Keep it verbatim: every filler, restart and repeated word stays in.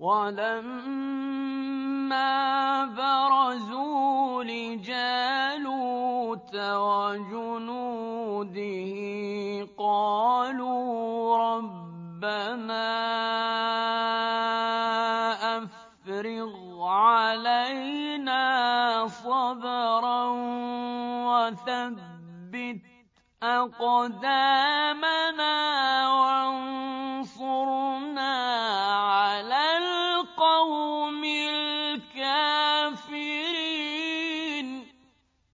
وَلَمَّا بَرَزُوا لِجَالُوتَ وَجُنُودِهِ قَالُوا رَبَّنَا أَفْرِغْ عَلَيْنَا صَبْرًا وَثَبِّتْ أَقْدَامَنَا